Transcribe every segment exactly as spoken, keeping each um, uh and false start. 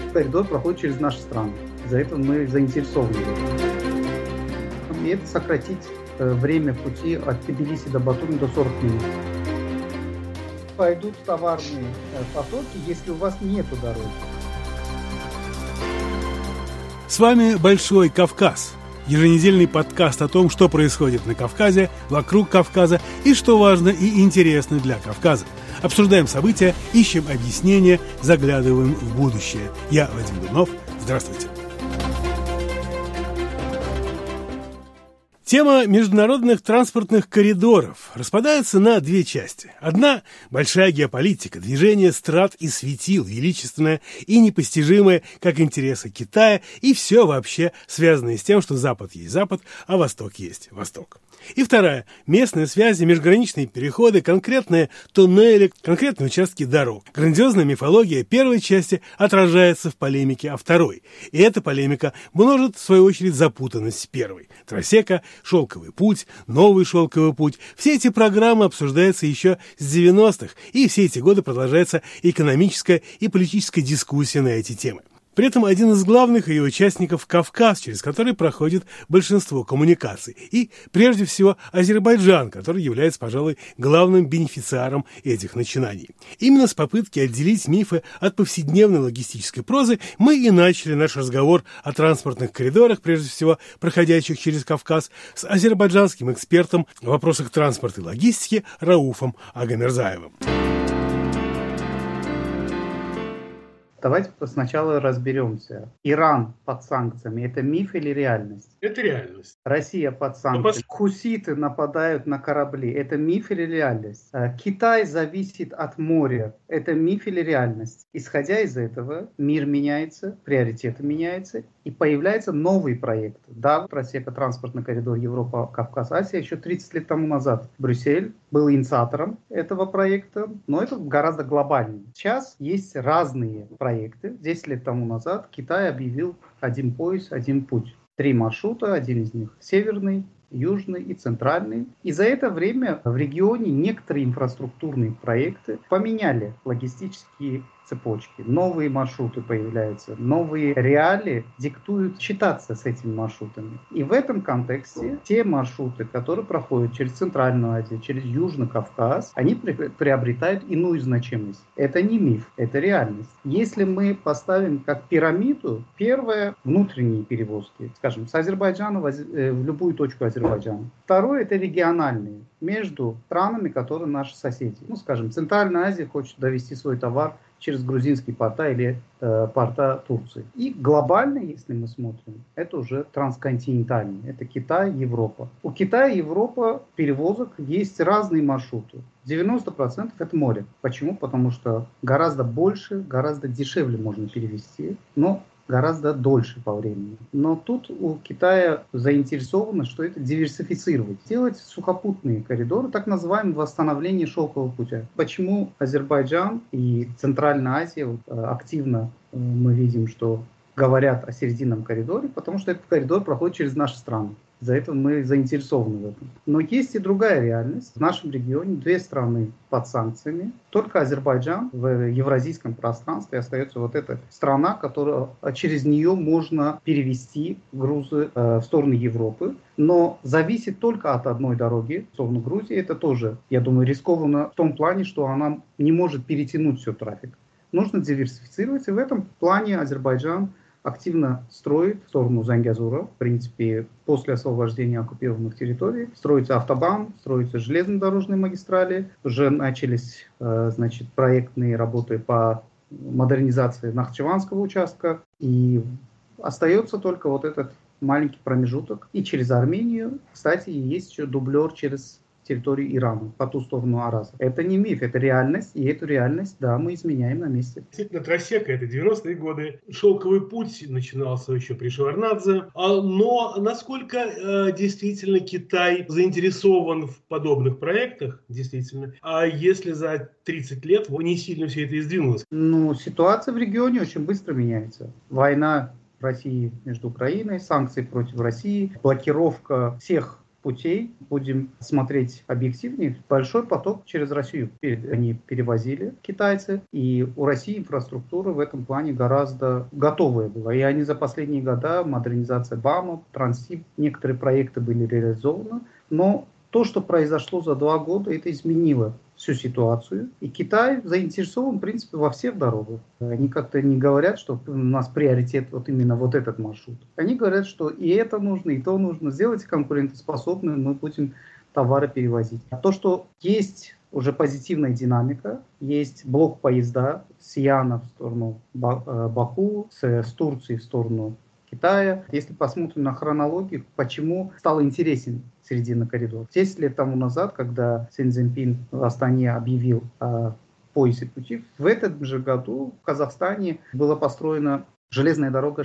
коридор проходит через наши страны. За это мы заинтересованы. И это сократить время пути от Тбилиси до Батуми до сорок минут. Пойдут товарные потоки, если у вас нету дороги. С вами «Большой Кавказ». Еженедельный подкаст о том, что происходит на Кавказе, вокруг Кавказа и что важно и интересно для Кавказа. Обсуждаем события, ищем объяснения, заглядываем в будущее. Я Вадим Блинов. Здравствуйте. Тема международных транспортных коридоров распадается на две части. Одна – большая геополитика, движение страт и светил, величественное и непостижимое, как интересы Китая, и все вообще связанное с тем, что Запад есть Запад, а Восток есть Восток. И вторая – местные связи, межграничные переходы, конкретные туннели, конкретные участки дорог. Грандиозная мифология первой части отражается в полемике о второй. И эта полемика множит, в свою очередь, запутанность первой. Трассека, шелковый путь, новый шелковый путь. Все эти программы обсуждаются еще с девяностых, и все эти годы продолжается экономическая и политическая дискуссия на эти темы. При этом один из главных ее участников – Кавказ, через который проходит большинство коммуникаций. И, прежде всего, Азербайджан, который является, пожалуй, главным бенефициаром этих начинаний. Именно с попытки отделить мифы от повседневной логистической прозы мы и начали наш разговор о транспортных коридорах, прежде всего, проходящих через Кавказ, с азербайджанским экспертом в вопросах транспорта и логистики Рауфом Агамерзаевым. Давайте сначала разберемся. Иран под санкциями – это миф или реальность? Это реальность. Россия под санкциями. Хуситы нападают на корабли – это миф или реальность? Китай зависит от моря – это миф или реальность? Исходя из этого, мир меняется, приоритеты меняются, и появляются новые проекты. Да, просека транспортный коридор Европа-Кавказ-Азия еще тридцать лет тому назад. Брюссель был инициатором этого проекта, но это гораздо глобальнее. Сейчас есть разные проекты. десять лет тому назад Китай объявил один пояс, один путь. Три маршрута, один из них северный, южный и центральный. И за это время в регионе некоторые инфраструктурные проекты поменяли логистические цепочки. Новые маршруты появляются, новые реалии диктуют считаться с этими маршрутами. И в этом контексте те маршруты, которые проходят через Центральную Азию, через Южный Кавказ, они приобретают иную значимость. Это не миф, это реальность. Если мы поставим как пирамиду, первое – внутренние перевозки, скажем, с Азербайджана в любую точку Азербайджана. Второе – это региональные, между странами, которые наши соседи. Ну, скажем, Центральная Азия хочет довести свой товар через грузинские порта или э, порта Турции. И глобально, если мы смотрим, это уже трансконтинентальный. Это Китай, Европа. У Китая и Европы перевозок есть разные маршруты. девяносто процентов это море. Почему? Потому что гораздо больше, гораздо дешевле можно перевезти, но гораздо дольше по времени. Но тут у Китая заинтересовано, что это диверсифицировать. Делать сухопутные коридоры, так называемое восстановление шелкового путя. Почему Азербайджан и Центральная Азия активно мы видим, что говорят о серединном коридоре, потому что этот коридор проходит через наши страны. За это мы заинтересованы в этом. Но есть и другая реальность. В нашем регионе две страны под санкциями. Только Азербайджан в евразийском пространстве остается вот эта страна, которая через нее можно перевести грузы э, в сторону Европы. Но зависит только от одной дороги в сторону Грузии. Это тоже, я думаю, рискованно в том плане, что она не может перетянуть все трафик. Нужно диверсифицировать. И в этом плане Азербайджан активно строит в сторону Зангезура. В принципе, после освобождения оккупированных территорий строится автобан, строятся железнодорожные магистрали. Уже начались э, значит, проектные работы по модернизации Нахчеванского участка. И остается только вот этот маленький промежуток. И через Армению, кстати, есть еще дублер через территории Ирана, по ту сторону Араза. Это не миф, это реальность, и эту реальность, да, мы изменяем на месте. Действительно, Трассека — это девяностые годы. Шелковый путь начинался еще при Шеварднадзе. Но насколько э, действительно Китай заинтересован в подобных проектах, действительно, а если за тридцать лет не сильно все это издвинулось? Ну, ситуация в регионе очень быстро меняется. Война России между Украиной, санкции против России, блокировка всех путей, будем смотреть объективнее, большой поток через Россию они перевозили, китайцы, и у России инфраструктура в этом плане гораздо готовая была. И они за последние годы, модернизация БАМа, Транссиб, некоторые проекты были реализованы, но то, что произошло за два года, это изменило всю ситуацию. И Китай заинтересован, в принципе, во всех дорогах. Они как-то не говорят, что у нас приоритет вот именно вот этот маршрут. Они говорят, что и это нужно, и то нужно. Сделайте конкурентоспособным, мы будем товары перевозить. А то, что есть уже позитивная динамика, есть блок поезда с Яна в сторону Баку, с, с Турции в сторону Китая. Если посмотрим на хронологию, почему стал интересен Срединный коридор. десять лет тому назад, когда Си Цзиньпин в Астане объявил о поясе пути, в этом же году в Казахстане была построена железная дорога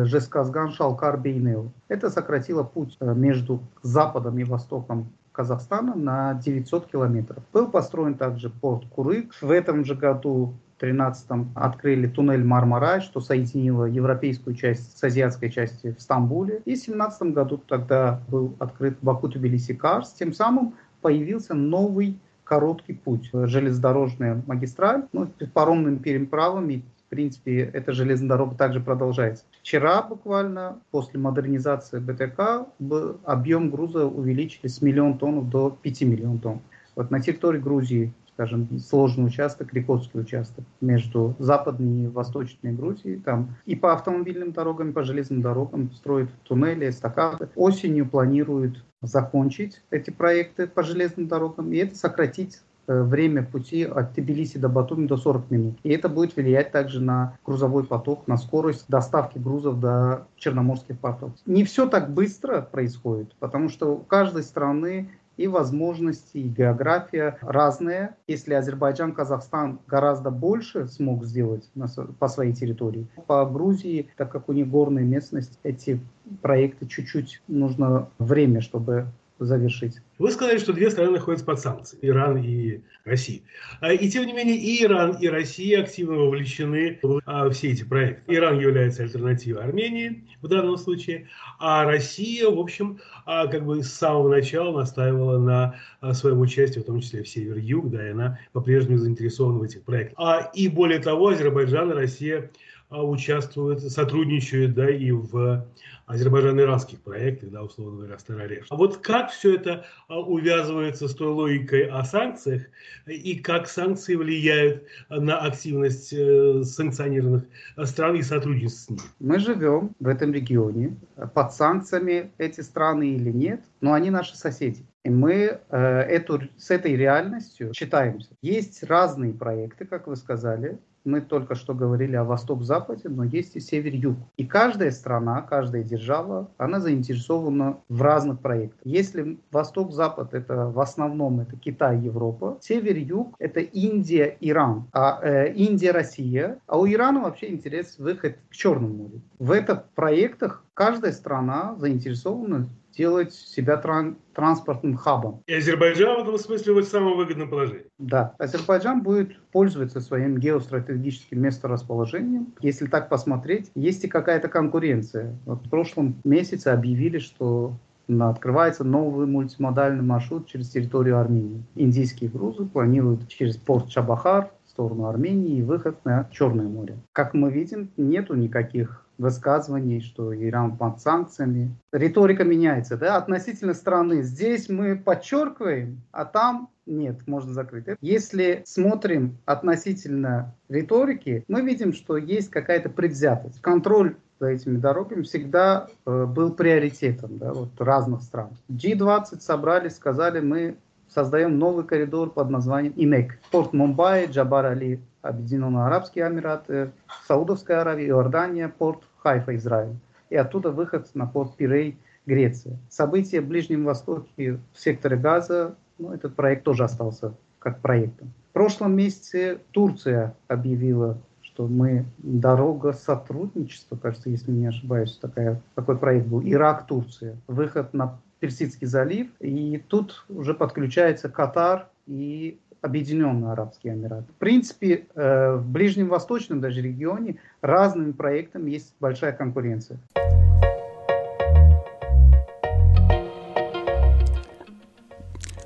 Жезказган-Шалкар-Бейнеу. Это сократило путь между западом и востоком Казахстана на девятьсот километров. Был построен также порт Курык. В этом же году в две тысячи тринадцатом открыли туннель Мармарай, что соединило европейскую часть с азиатской частью в Стамбуле. И в две тысячи семнадцатом году тогда был открыт Баку-Тбилиси-Карс. Тем самым появился новый короткий путь. Железнодорожная магистраль, ну, с паромными переправами. В принципе, эта железная дорога также продолжается. Вчера буквально, после модернизации БТК, объем груза увеличили с миллион тонн до пяти миллионов тонн. Вот на территории Грузии, скажем, сложный участок, Рикотский участок между западной и восточной Грузией. Там и по автомобильным дорогам, и по железным дорогам строят туннели, эстакады. Осенью планируют закончить эти проекты по железным дорогам, и это сократить время пути от Тбилиси до Батуми до сорок минут. И это будет влиять также на грузовой поток, на скорость доставки грузов до черноморских портов. Не все так быстро происходит, потому что у каждой страны и возможности, и география разные. Если Азербайджан, Казахстан гораздо больше смог сделать на, по своей территории, по Грузии, так как у них горная местность, эти проекты чуть-чуть нужно время, чтобы завершить. Вы сказали, что две страны находятся под санкциями, Иран и Россия. И тем не менее и Иран, и Россия активно вовлечены в все эти проекты. Иран является альтернативой Армении в данном случае, а Россия, в общем, как бы с самого начала настаивала на своем участии, в том числе в Север-Юг, да, и она по-прежнему заинтересована в этих проектах. А, и более того, Азербайджан и Россия участвуют, сотрудничают, да, и в азербайджано-иранских проектах, да, условно говоря, Старорежь. А вот как все это увязывается с той логикой о санкциях и как санкции влияют на активность санкционированных стран и сотрудничество с ними? Мы живем в этом регионе. Под санкциями эти страны или нет, но они наши соседи. И мы э, эту, с этой реальностью считаемся. Есть разные проекты, как вы сказали. Мы только что говорили о Восток-Западе, но есть и Север-Юг. И каждая страна, каждая держава, она заинтересована в разных проектах. Если Восток-Запад, это в основном это Китай, Европа, Север-Юг это Индия, Иран, а э, Индия, Россия, а у Ирана вообще интерес выход к Черному морю. В этих проектах каждая страна заинтересована делать себя тран- транспортным хабом. И Азербайджан в этом смысле в самом выгодном положении. Да, Азербайджан будет пользоваться своим геостратегическим месторасположением. Если так посмотреть, есть и какая-то конкуренция. Вот в прошлом месяце объявили, что открывается новый мультимодальный маршрут через территорию Армении. Индийские грузы планируют через порт Чабахар в сторону Армении и выход на Черное море. Как мы видим, нету никаких высказываний, что Иран под санкциями. Риторика меняется, да, относительно страны. Здесь мы подчеркиваем, а там нет, можно закрыть. Если смотрим относительно риторики, мы видим, что есть какая-то предвзятость. Контроль за этими дорогами всегда э, был приоритетом, да, вот, разных стран. джи двадцать собрались, сказали, мы создаем новый коридор под названием ИНЕК. Порт Мумбаи, Джабар-Али, Объединенные Арабские Эмираты, Саудовская Аравия, Иордания, порт Хайфа, Израиль. И оттуда выход на порт Пирей, Греция. События в Ближнем Востоке в секторе Газа, ну, этот проект тоже остался как проектом. В прошлом месяце Турция объявила, что мы дорога сотрудничества, кажется, если не ошибаюсь, такая, такой проект был. Ирак-Турция. Выход на Персидский залив. И тут уже подключается Катар и Объединенные Арабские Эмираты. В принципе, в Ближнем Восточном даже регионе разными проектами есть большая конкуренция.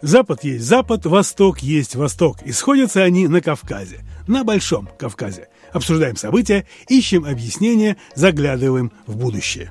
Запад есть Запад, Восток есть Восток. И сходятся они на Кавказе, на Большом Кавказе. Обсуждаем события, ищем объяснения, заглядываем в будущее.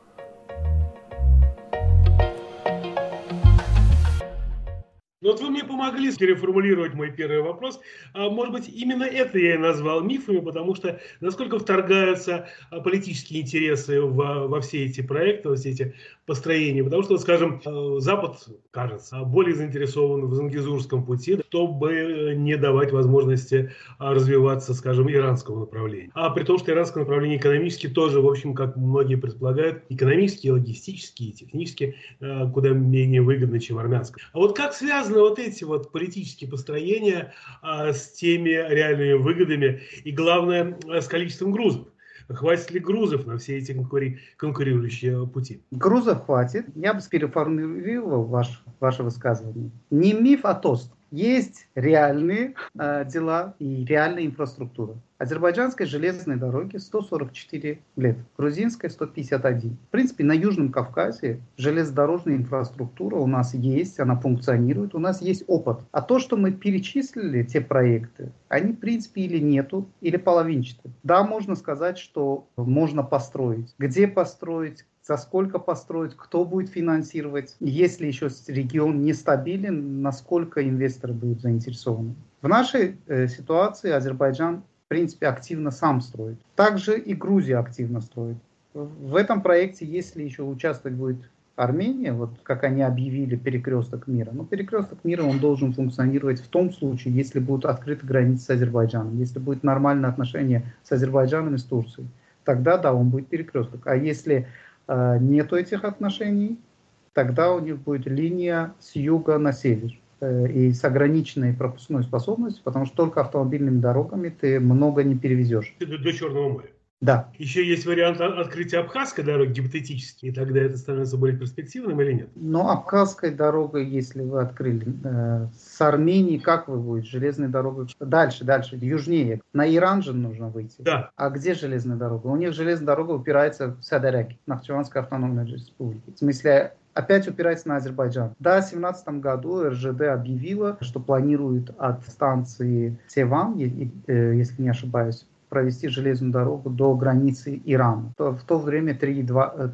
Ну вот вы мне помогли переформулировать мой первый вопрос. А, может быть, именно это я и назвал мифами, потому что насколько вторгаются политические интересы во, во все эти проекты, во все эти построения. Потому что, скажем, Запад, кажется, более заинтересован в Зангезурском пути, чтобы не давать возможности развиваться, скажем, иранскому направлению. А при том, что иранское направление экономически тоже, в общем, как многие предполагают, экономически, логистически и технически куда менее выгодно, чем армянское. А вот как связано вот эти вот политические построения а, с теми реальными выгодами и, главное, с количеством грузов? Хватит ли грузов на все эти конкури... конкурирующие пути? Грузов хватит. Я бы переформулировал ваш, ваше высказывание. Не миф, а тост. Есть реальные э, дела и реальная инфраструктура. Азербайджанской железной дороги сто сорок четыре лет, грузинской сто пятьдесят один. В принципе, на Южном Кавказе железнодорожная инфраструктура у нас есть, она функционирует, у нас есть опыт. А то, что мы перечислили, те проекты, они в принципе или нету, или половинчаты. Да, можно сказать, что можно построить. Где построить? За сколько построить, кто будет финансировать, если еще регион нестабилен, насколько инвесторы будут заинтересованы. В нашей э, ситуации Азербайджан, в принципе, активно сам строит. Также и Грузия активно строит. В этом проекте, если еще участвовать будет Армения, вот как они объявили перекресток мира, но перекресток мира он должен функционировать в том случае, если будут открыты границы с Азербайджаном, если будет нормальное отношение с Азербайджаном и с Турцией, тогда да, он будет перекресток. А если нету этих отношений, тогда у них будет линия с юга на север и с ограниченной пропускной способностью, потому что только автомобильными дорогами ты много не перевезешь. До, до Черного моря. Да. Еще есть вариант открытия Абхазской дороги гипотетически, и тогда это становится более перспективным или нет? Но Абхазской дорогой, если вы открыли, э, с Арменией, как вы будете? Железной дорогой дальше, дальше, южнее. На Иран же нужно выйти. Да. А где железная дорога? У них железная дорога упирается в Садареки, Нахчеванской автономной республике. В смысле, опять упирается на Азербайджан. Да, в две тысячи семнадцатом году эр жэ дэ объявила, что планирует от станции Севан, если не ошибаюсь, провести железную дорогу до границы Ирана. В то время три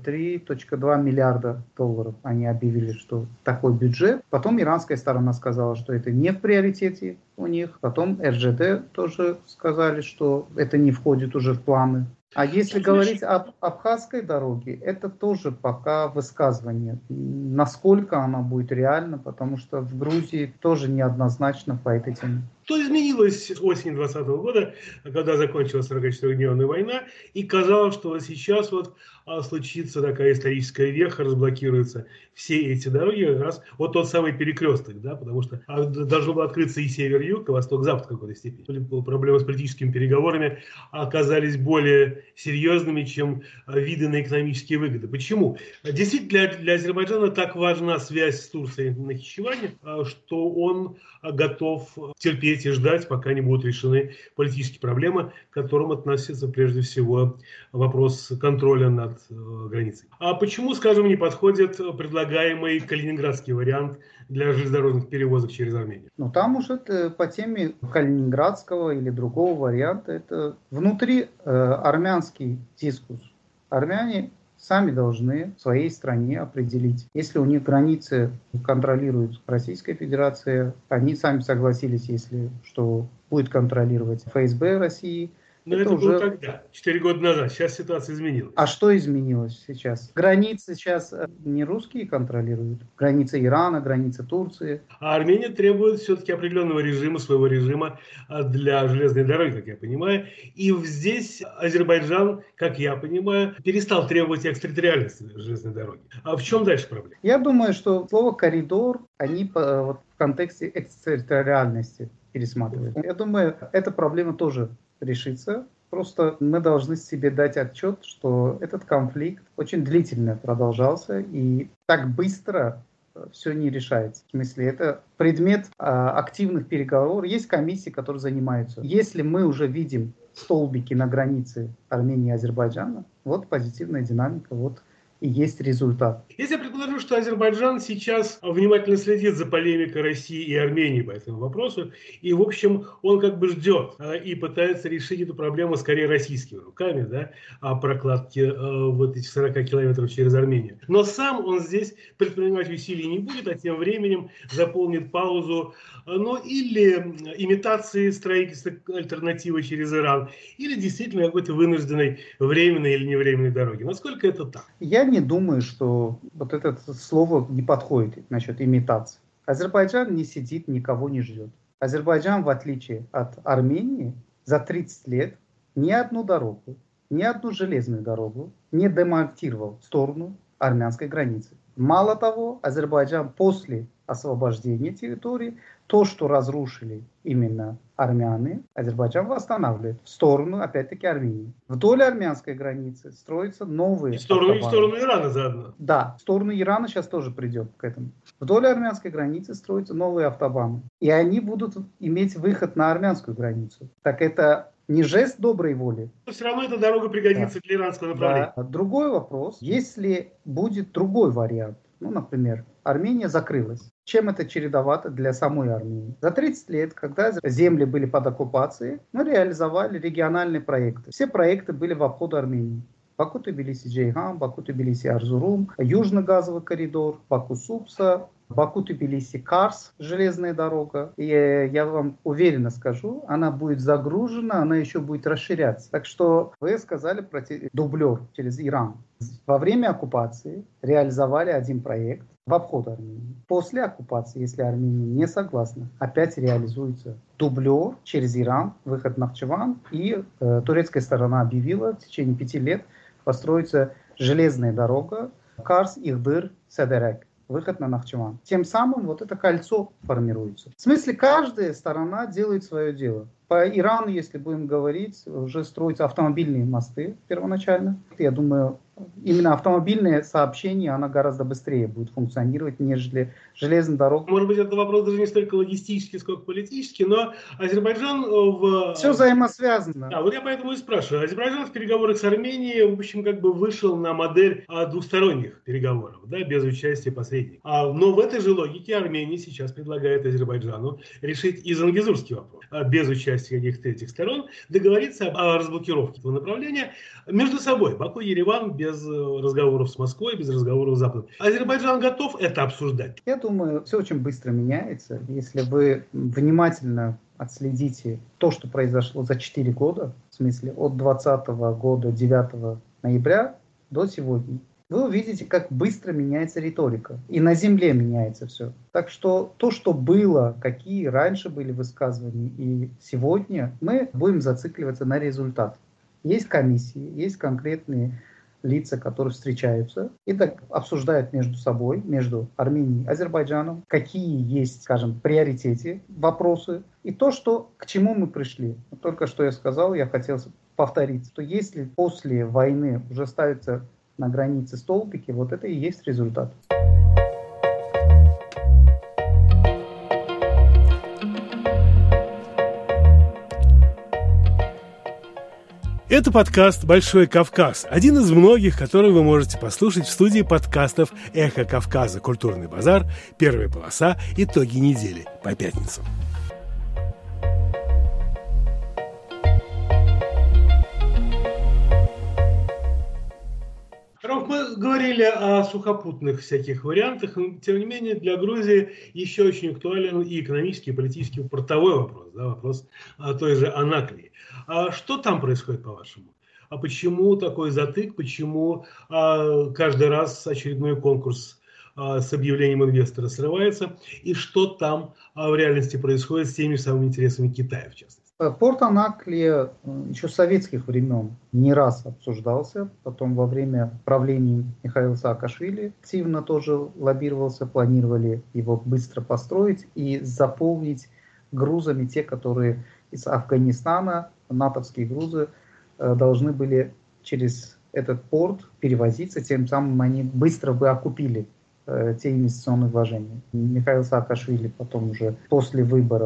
целых два миллиарда долларов они объявили, что такой бюджет. Потом иранская сторона сказала, что это не в приоритете у них. Потом эр жэ дэ тоже сказали, что это не входит уже в планы. А если говорить об Абхазской дороге, это тоже пока высказывание. Насколько она будет реальна, потому что в Грузии тоже неоднозначно по этой теме. Что изменилось осенью двадцатого года, когда закончилась сорокачетырехдневная война, и казалось, что вот сейчас вот а, случится такая историческая веха, разблокируются все эти дороги, раз вот тот самый перекресток, да, потому что а, должно было открыться и север-юг, и восток-запад в какой-то степени. Проблемы с политическими переговорами оказались более серьезными, чем а, виды на экономические выгоды. Почему? Действительно, для, для Азербайджана так важна связь с Турцией на Нахичеване, а, что он а, готов терпеть и ждать, пока не будут решены политические проблемы, к которым относится прежде всего вопрос контроля над э, границей. А почему, скажем, не подходит предлагаемый калининградский вариант для железнодорожных перевозок через Армению? Ну, там уже по теме калининградского или другого варианта, это внутри э, армянский дискурс. Армяне сами должны в своей стране определить. Если у них границы контролируют Российская Федерация, они сами согласились, если что будет контролировать эф эс бэ России. Но это, это уже было тогда, четыре года назад. Сейчас ситуация изменилась. А что изменилось сейчас? Границы сейчас не русские контролируют. Границы Ирана, границы Турции. А Армения требует все-таки определенного режима, своего режима для железной дороги, как я понимаю. И здесь Азербайджан, как я понимаю, перестал требовать экстерриториальности железной дороги. А в чем дальше проблема? Я думаю, что слово «коридор» они вот, в контексте экстерриториальности пересматривают. Я думаю, эта проблема тоже решится. Просто мы должны себе дать отчет, что этот конфликт очень длительно продолжался и так быстро все не решается. В смысле, это предмет а, активных переговоров. Есть комиссии, которые занимаются. Если мы уже видим столбики на границе Армении и Азербайджана, вот позитивная динамика, вот и есть результат. Если я предположу, что Азербайджан сейчас внимательно следит за полемикой России и Армении по этому вопросу, и, в общем, он как бы ждет и пытается решить эту проблему скорее российскими руками, да, о прокладке вот этих сорока километров через Армению. Но сам он здесь предпринимать усилий не будет, а тем временем заполнит паузу, ну, или имитации строительства альтернативы через Иран, или действительно какой-то вынужденной временной или невременной дороги. Насколько это так? Я не думаю, что вот это слово не подходит насчет имитации. Азербайджан не сидит, никого не ждет. Азербайджан, в отличие от Армении, за тридцать лет ни одну дорогу, ни одну железную дорогу не демонтировал в сторону армянской границы. Мало того, Азербайджан после освобождения территории, то, что разрушили именно армяне, Азербайджан восстанавливает в сторону, опять-таки, Армении. Вдоль армянской границы строятся новые и в сторону, автобаны. И в сторону Ирана заодно. Да, в сторону Ирана сейчас тоже придет к этому. Вдоль армянской границы строятся новые автобаны. И они будут иметь выход на армянскую границу. Так это не жест доброй воли. Но все равно эта дорога пригодится, да, для иранского направления. Да. Другой вопрос, если будет другой вариант, ну, например, Армения закрылась. Чем это чередовато для самой Армении? За тридцать лет, когда земли были под оккупацией, мы реализовали региональные проекты. Все проекты были в обход Армении. Баку-Тбилиси-Джейхан, Баку-Тбилиси-Арзурум, Южный газовый коридор, Баку-Супса, Баку-Тбилиси-Карс, железная дорога. И я вам уверенно скажу, она будет загружена, она еще будет расширяться. Так что вы сказали про дублер через Иран. Во время оккупации реализовали один проект в обход Армении. После оккупации, если Армения не согласна, опять реализуется дублер через Иран, выход в Нахчеван. И э, турецкая сторона объявила, в течение пяти лет построится железная дорога Карс-Ихдыр-Седерек. Выход на Нахчеван. Тем самым вот это кольцо формируется. В смысле, каждая сторона делает свое дело. По Ирану, если будем говорить, уже строятся автомобильные мосты первоначально. Я думаю, именно автомобильное сообщение, оно гораздо быстрее будет функционировать, нежели железная дорога. Может быть, это вопрос даже не столько логистический, сколько политический, но Азербайджан в... Все взаимосвязано. Да, вот я поэтому и спрашиваю. Азербайджан в переговорах с Арменией, в общем, как бы вышел на модель двусторонних переговоров, да, без участия посредников. А, но в этой же логике Армения сейчас предлагает Азербайджану решить и зангезурский вопрос, без участия каких-то третьих сторон, договориться о разблокировке этого направления между собой. Баку и Ереван без разговоров с Москвой, без разговоров с Западом. Азербайджан готов это обсуждать? Я думаю, все очень быстро меняется. Если вы внимательно отследите то, что произошло за четыре года, в смысле от двадцатого года, девятого ноября до сегодня, вы увидите, как быстро меняется риторика. И на земле меняется все. Так что то, что было, какие раньше были высказывания, и сегодня мы будем зацикливаться на результат. Есть комиссии, есть конкретные лица, которые встречаются и так обсуждают между собой, между Арменией и Азербайджаном, какие есть, скажем, приоритеты, вопросы, и то, что, к чему мы пришли. Только что я сказал, я хотел повторить, что если после войны уже ставится на границе столбики, вот это и есть результат. Это подкаст «Большой Кавказ», один из многих, который вы можете послушать в студии подкастов «Эхо Кавказа. Культурный базар», «Первая полоса», «Итоги недели» по пятницам. Мы говорили о сухопутных всяких вариантах, но, тем не менее, для Грузии еще очень актуален и экономический, и политический, и портовой вопрос, да, вопрос той же Анаклии. А что там происходит, по-вашему? А почему такой затык, почему а, каждый раз очередной конкурс а, с объявлением инвестора срывается, и что там а, в реальности происходит с теми самыми интересами Китая, в частности? Порт Анаклия еще с советских времен не раз обсуждался, потом во время правления Михаила Саакашвили активно тоже лоббировался, планировали его быстро построить и заполнить грузами те, которые из Афганистана, натовские грузы, должны были через этот порт перевозиться, тем самым они быстро бы окупили те инвестиционные вложения. Михаил Саакашвили потом уже после выборов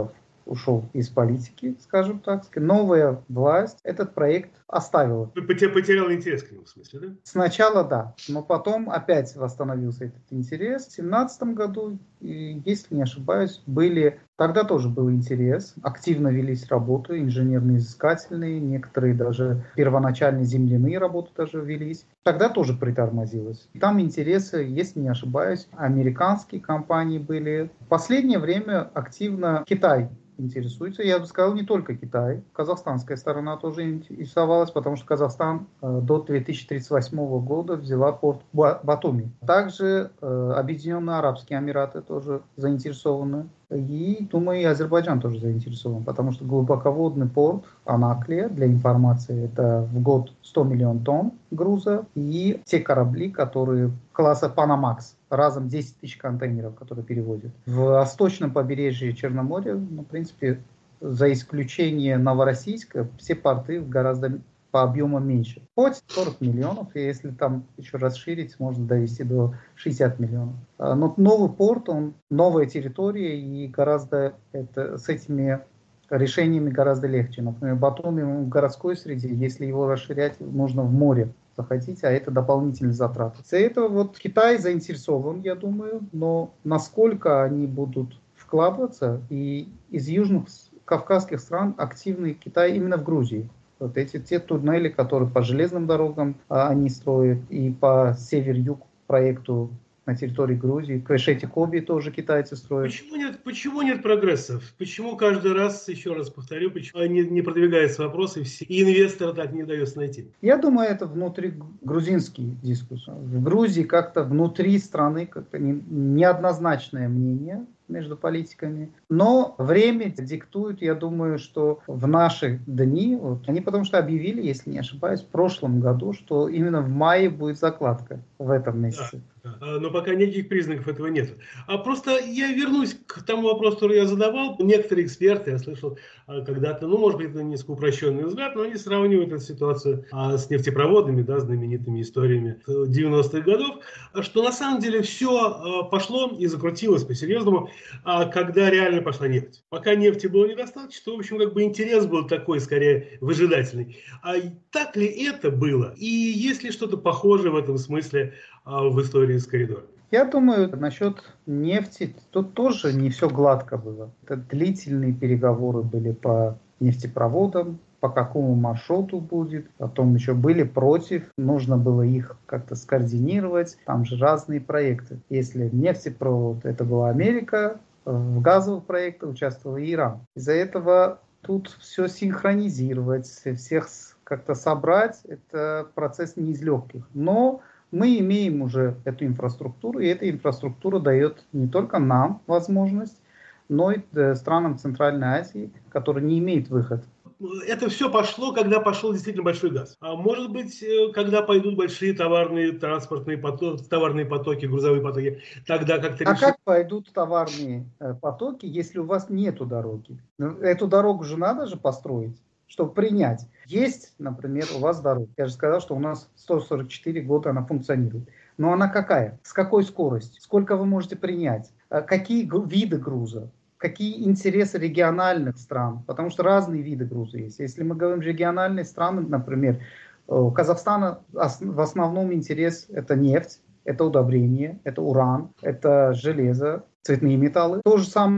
ушел из политики, скажем так. Новая власть этот проект оставила. Потерял интерес к нему, в смысле, да? Сначала да, но потом опять восстановился этот интерес. В две тысячи семнадцатом году, если не ошибаюсь, были... Тогда тоже был интерес. Активно велись работы инженерно-изыскательные, некоторые даже первоначальные земляные работы даже велись. Тогда тоже притормозилось. Там интересы, если не ошибаюсь, американские компании были. В последнее время активно Китай интересуется. Я бы сказал, не только Китай. Казахстанская сторона тоже интересовалась, потому что Казахстан э, до две тысячи тридцать восьмого года взяла порт Батуми. Также э, Объединенные Арабские Эмираты тоже заинтересованы. И, думаю, и Азербайджан тоже заинтересован, потому что глубоководный порт Анаклия, для информации, это в год сто миллионов тонн груза. И те корабли, которые класса Панамакс, разом десять тысяч контейнеров, которые перевозят. В восточном побережье Черноморья, ну, в принципе, за исключением Новороссийска, все порты гораздо по объему меньше. Хоть сорок миллионов, и если там еще расширить, можно довести до шестидесяти миллионов. Но новый порт, он новая территория, и гораздо это, с этими решениями гораздо легче. Например, Батуми в городской среде, если его расширять, нужно в море заходить, а это дополнительные затраты. Из-за этого вот Китай заинтересован, я думаю, но насколько они будут вкладываться, и из южных кавказских стран активный Китай именно в Грузии. Вот эти те туннели, которые по железным дорогам а, они строят, и по север-юг проекту на территории Грузии. Квешети-Коби тоже китайцы строят. Почему нет, почему нет прогресса? Почему каждый раз, еще раз повторю, почему не, не продвигаются вопросы, и инвестора так не удается найти? Я думаю, это внутри грузинские дискуссии. В Грузии как-то внутри страны как-то не, неоднозначное мнение между политиками. Но время диктует, я думаю, что в наши дни, вот, они потому что объявили, если не ошибаюсь, в прошлом году, что именно в мае будет закладка в этом месяце. Да, да. Но пока никаких признаков этого нет. А просто я вернусь к тому вопросу, который я задавал. Некоторые эксперты, я слышал когда-то, ну, может быть, это несколько упрощенный взгляд, но они сравнивают эту ситуацию а, с нефтепроводными, да, знаменитыми историями девяностых годов, что на самом деле все а, пошло и закрутилось по-серьезному, а когда реально пошла нефть. Пока нефти было недостаточно, то, в общем, как бы интерес был такой, скорее, выжидательный. А так ли это было? И есть ли что-то похожее в этом смысле а, в истории с коридором? Я думаю, насчет нефти тут тоже не все гладко было. Это длительные переговоры были по нефтепроводам, по какому маршруту будет. Потом еще были против, нужно было их как-то скоординировать. Там же разные проекты. Если нефтепровод, это была Америка, в газовых проектах участвовал и Иран. Из-за этого тут все синхронизировать, всех как-то собрать, это процесс не из легких. Но мы имеем уже эту инфраструктуру, и эта инфраструктура дает не только нам возможность, но и странам Центральной Азии, которые не имеют выхода. Это все пошло, когда пошел действительно большой газ. А может быть, когда пойдут большие товарные транспортные потоки, товарные потоки, грузовые потоки, тогда как-то А решили... как пойдут товарные потоки, если у вас нету дороги? Эту дорогу же надо же построить, чтобы принять. Есть, например, у вас дорога. Я же сказал, что у нас сто сорок четыре года она функционирует. Но она какая? С какой скоростью? Сколько вы можете принять? Какие виды груза? Какие интересы региональных стран? Потому что разные виды груза есть. Если мы говорим региональные страны, например, у Казахстана в основном интерес это нефть, это удобрение, это уран, это железо, цветные металлы. То же самое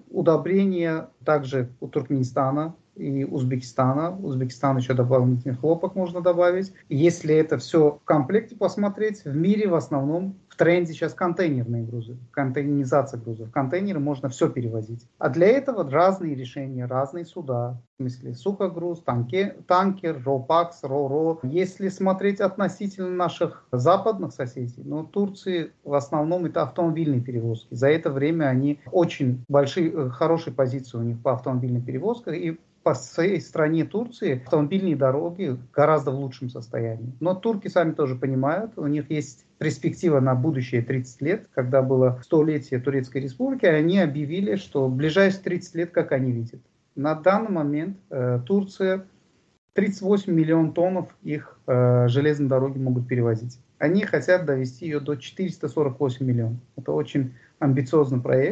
удобрение также у Туркменистана и Узбекистана. Узбекистан еще дополнительный хлопок можно добавить. Если это все в комплекте посмотреть, в мире в основном в тренде сейчас контейнерные грузы, контейнеризация грузов. В контейнеры можно все перевозить. А для этого разные решения, разные суда. В смысле сухогруз, танкер, танкер, ропакс, ро-ро. Если смотреть относительно наших западных соседей, ну, Турции в основном это автомобильные перевозки. За это время они очень большие, хорошие позиции у них по автомобильным перевозкам. И по всей стране Турции автомобильные дороги гораздо в лучшем состоянии. Но турки сами тоже понимают, у них есть перспектива на будущее тридцать лет, когда было столетие Турецкой Республики, они объявили, что ближайшие тридцать лет, как они видят. На данный момент э, Турция тридцать восемь миллионов тонн их э, железные дороги могут перевозить. Они хотят довести ее до четыреста сорок восемь миллионов. Это очень амбициозный проект.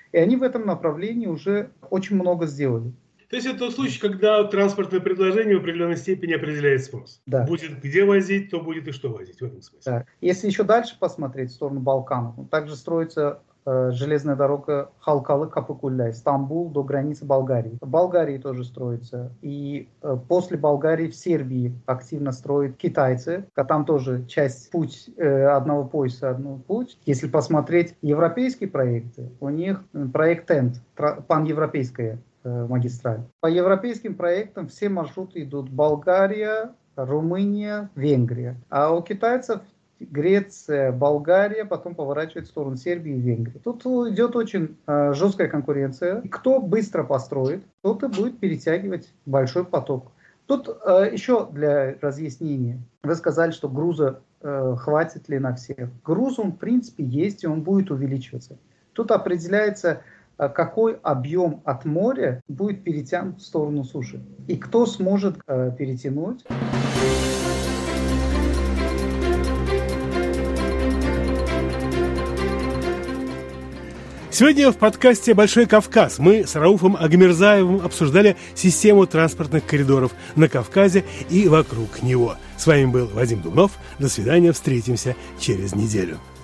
И они в этом направлении уже очень много сделали. То есть это тот случай, когда транспортное предложение в определенной степени определяет спрос. Да. Будет где возить, то будет и что возить в этом смысле. Да. Если еще дальше посмотреть в сторону Балканов, также строится э, железная дорога Халкалы-Капыкулляй, Стамбул до границы Болгарии. В Болгарии тоже строится. И э, после Болгарии в Сербии активно строят китайцы. А там тоже часть путь э, одного пояса, одного путь. Если посмотреть европейские проекты, у них проект ТЭНТ, паневропейская магистраль. По европейским проектам все маршруты идут Болгария, Румыния, Венгрия. А у китайцев Греция, Болгария, потом поворачивает в сторону Сербии и Венгрии. Тут идет очень э, жесткая конкуренция. Кто быстро построит, тот и будет перетягивать большой поток. Тут э, еще для разъяснения. Вы сказали, что груза э, хватит ли на всех. Груз, он в принципе есть, и он будет увеличиваться. Тут определяется, какой объем от моря будет перетянут в сторону суши. И кто сможет э, перетянуть. Сегодня в подкасте «Большой Кавказ» мы с Рауфом Агмирзаевым обсуждали систему транспортных коридоров на Кавказе и вокруг него. С вами был Вадим Дубнов. До свидания, встретимся через неделю.